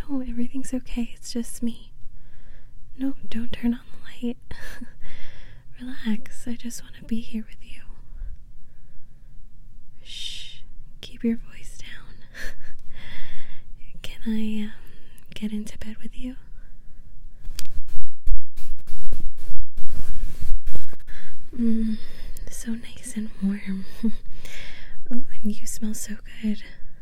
No, everything's okay. It's just me. No, don't turn on the light. Relax. I just want to be here with you. Shh. Keep your voice down. Can I get into bed with you? So nice and warm. Oh, and you smell so good.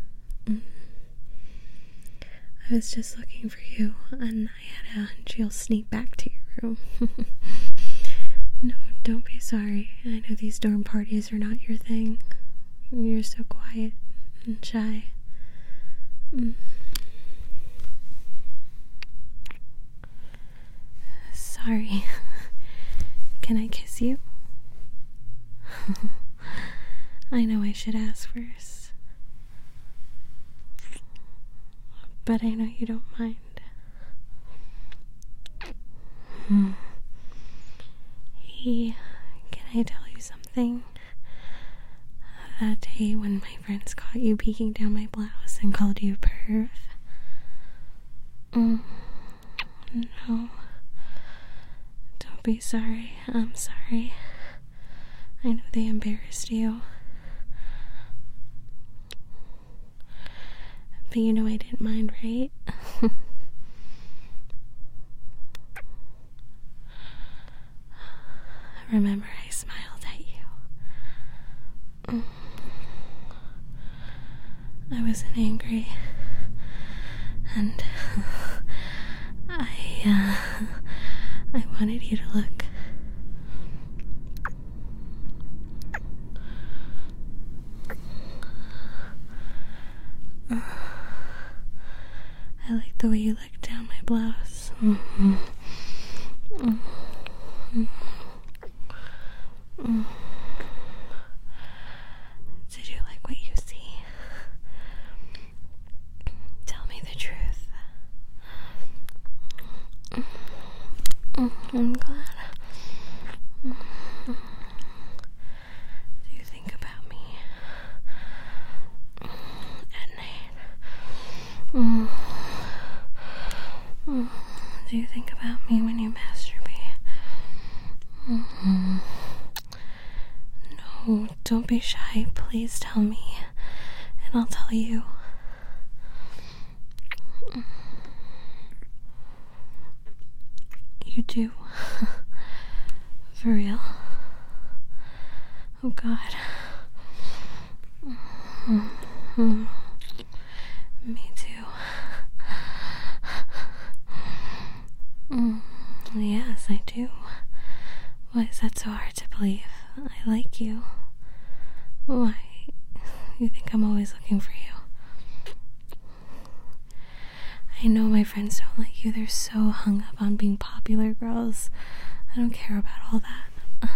I was just looking for you, and I had a hunch you'll sneak back to your room. No, don't be sorry. I know these dorm parties are not your thing. You're so quiet and shy. Sorry. Can I kiss you? I know I should ask first, but I know you don't mind. Hey, can I tell you something? That day when my friends caught you peeking down my blouse and called you perv. No. Don't be sorry. I'm sorry. I know they embarrassed you. But you know I didn't mind, right? Remember, I smiled at you. I wasn't angry. And I wanted you to look. I like the way you looked down my blouse. Did you like what you see? Tell me the truth. I'm glad. Do you think about me at night? Do you think about me when you masturbate? No, don't be shy. Please tell me, and I'll tell you. You do? For real? Oh God. Me too. Yes, I do. Why is that so hard to believe? I like you. Why? You think I'm always looking for you? I know my friends don't like you. They're so hung up on being popular girls. I don't care about all that.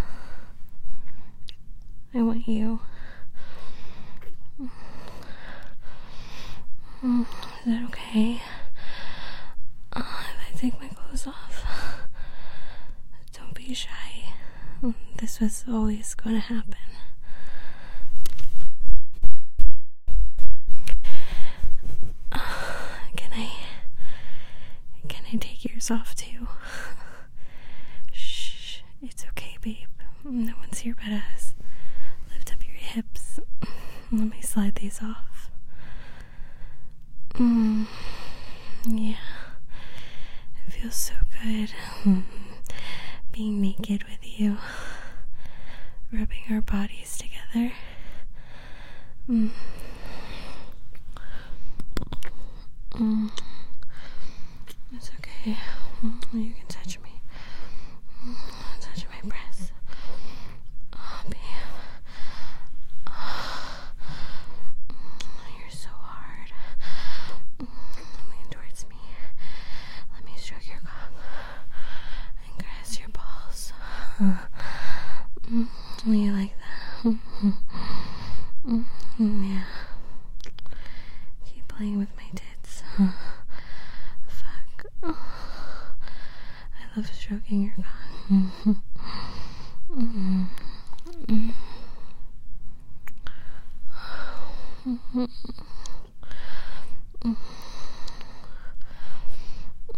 I want you. Is that okay? If I take my clothes off? Don't be shy. This was always going to happen. Can I take yours off too? Shh, it's okay, babe. No one's here but us. Lift up your hips. Let me slide these off. Yeah. It feels so good. Being naked with you. Rubbing our bodies together. It's okay. You can touch me. Touch my breasts. Oh, babe. You're so hard. Lean towards me. Let me stroke your cock and caress your balls. You like that? Yeah. Keep playing with my tits. Fuck. I love stroking your cock.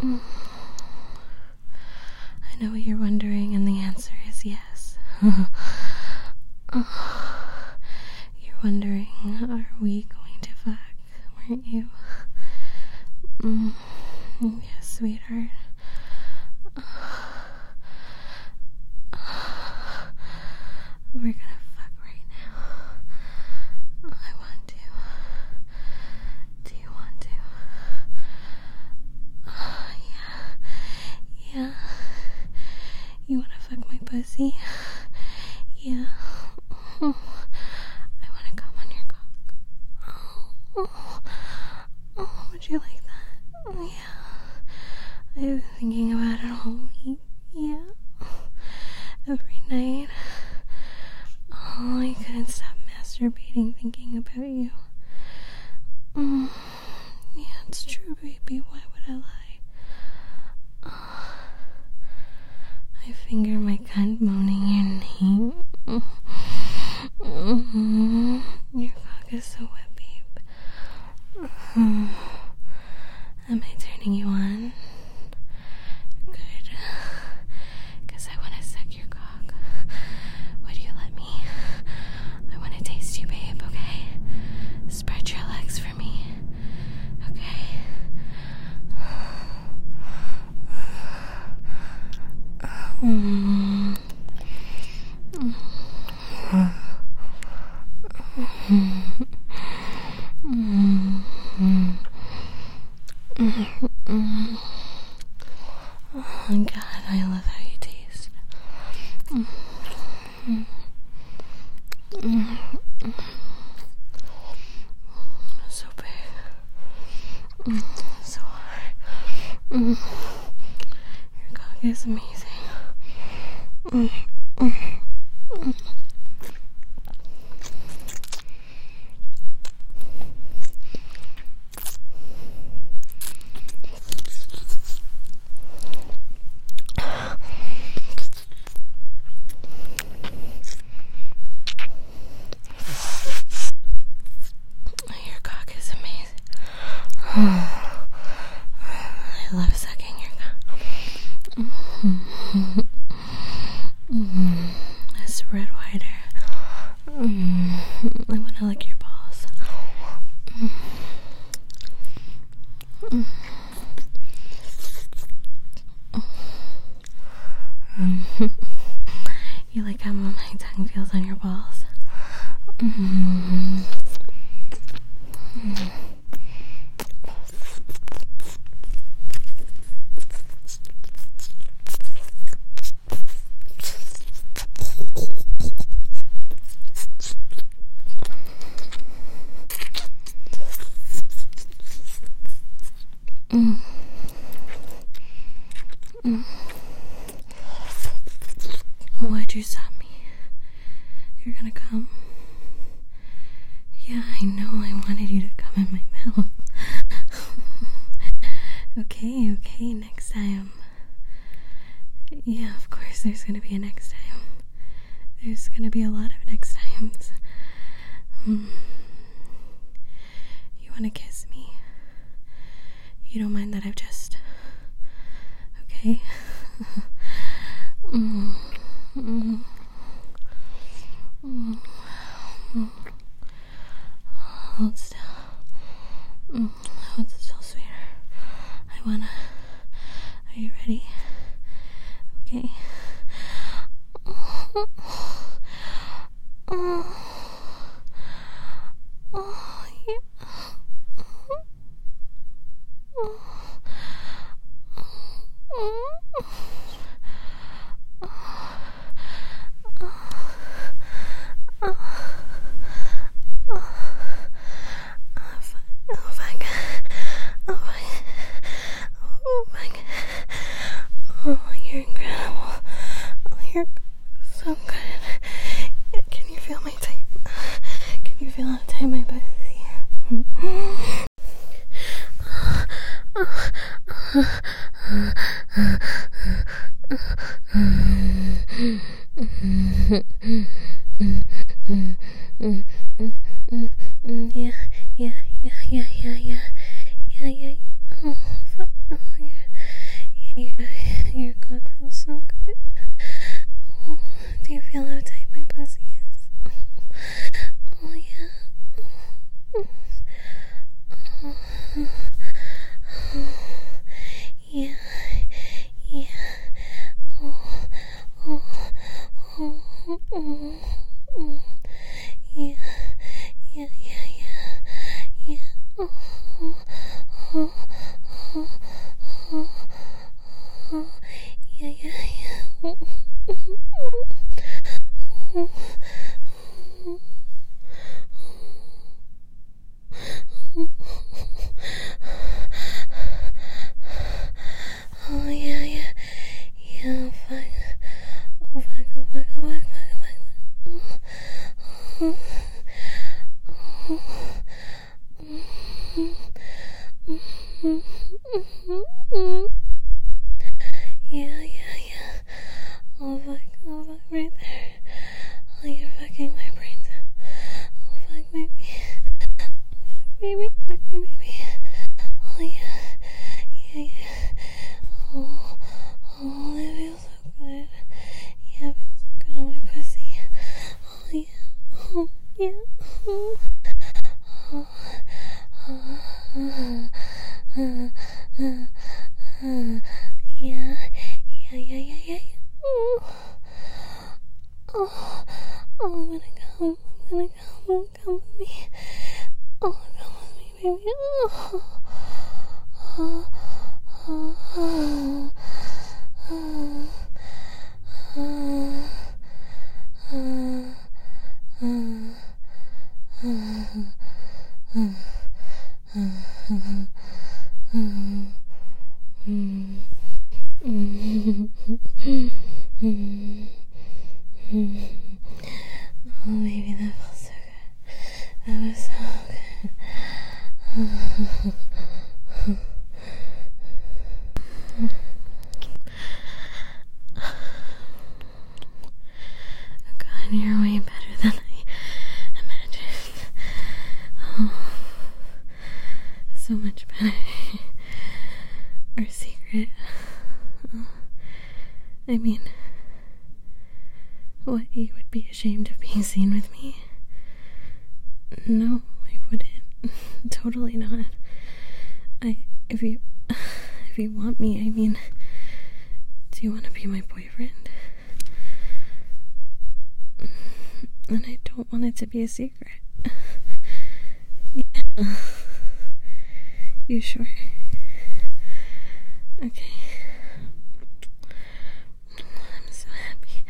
I know what you're wondering, and the answer is yes. You're wondering, are we going to fuck, weren't you? Yes, sweetheart. We're gonna fuck right now. I want to. Do you want to? Yeah. You wanna fuck my pussy? Yeah. I wanna come on your cock. Would you like that? Yeah. I've been thinking about it all week. Yeah. Every night. Oh, I couldn't stop masturbating thinking about you. Yeah, it's true, baby. Why would I lie? I finger my cunt moaning your name. Your cock is so wet, babe. Am I turning you on? Good. Because I want to suck your cock. Would you let me? I want to taste you, babe, okay? Spread your legs for me. Okay. Oh God, I love how you taste. So big. So hard. Your cock is amazing. Your cock is amazing. I love sucking your cock. Spread wider. I want to lick your balls. You like how my tongue feels on your balls? Why'd you stop me? You're gonna come? Yeah, I know I wanted you to come in my mouth. Okay, next time. Yeah, of course there's gonna be a next time. There's gonna be a lot of next times. You wanna kiss me? You don't mind that I've just... Okay? Hold still. Hold still, sweetheart. I wanna... Are you ready? Okay. Yeah. Oh, you're incredible. Oh, you're so good. Can you feel my type? Can you feel how tight my butt is? Yeah. Oh, fuck. Oh, yeah. yeah. Oh, oh, oh, oh, oh, yeah, yeah, yeah. Oh, yeah, yeah. Yeah, fuck. Oh, fuck, oh, fuck, oh, fuck, fuck, fuck. Yeah, yeah, yeah. Oh, fuck, right there. Oh, you're fucking my brains out. Oh, fuck, baby. Oh, fuck, baby. Fuck me, baby. Oh, yeah. Yeah, yeah. Oh, oh, that feels so good. Yeah, it feels so good on my pussy. Oh, yeah. Oh, yeah. Oh. Yeah, yeah, yeah, yeah, yeah. Oh, oh, I'm gonna come. Come with me. Oh, come with me, baby. Oh, oh, oh, oh, oh, oh, baby, that felt so good. That was so good. God, you're way better than I imagined. Oh, so much better. Our secret. I mean, what, you would be ashamed of being seen with me? No, I wouldn't. Totally not. If you want me, I mean, do you want to be my boyfriend? And I don't want it to be a secret. Yeah. You sure? Okay. I'm so happy.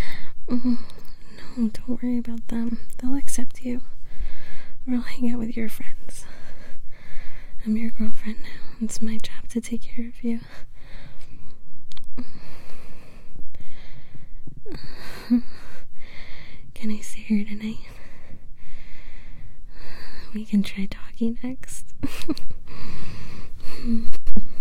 No, don't worry about them. They'll accept you. Or I'll hang out with your friends. I'm your girlfriend now. It's my job to take care of you. Can I see her tonight? We can try talking next.